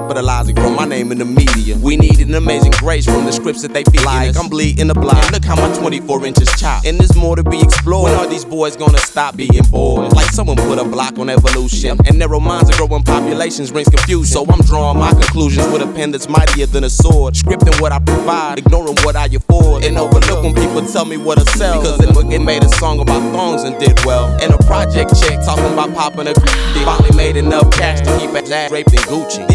capitalizing from my name in the media. We need an amazing grace from the scripts that they feed like I'm bleeding the block. And look how my 24 inches chop. And there's more to be explored. When are these boys gonna stop being bored? Like someone put a block on evolution. And narrow minds and growing populations brings confusion. So I'm drawing my conclusions with a pen that's mightier than a sword. Scripting what I provide, ignoring what I afford. And overlook when people tell me what to sell. Because they made a song about thongs and did well. And a project chick talking about popping a finally made enough cash to keep his ass draped in Gucci.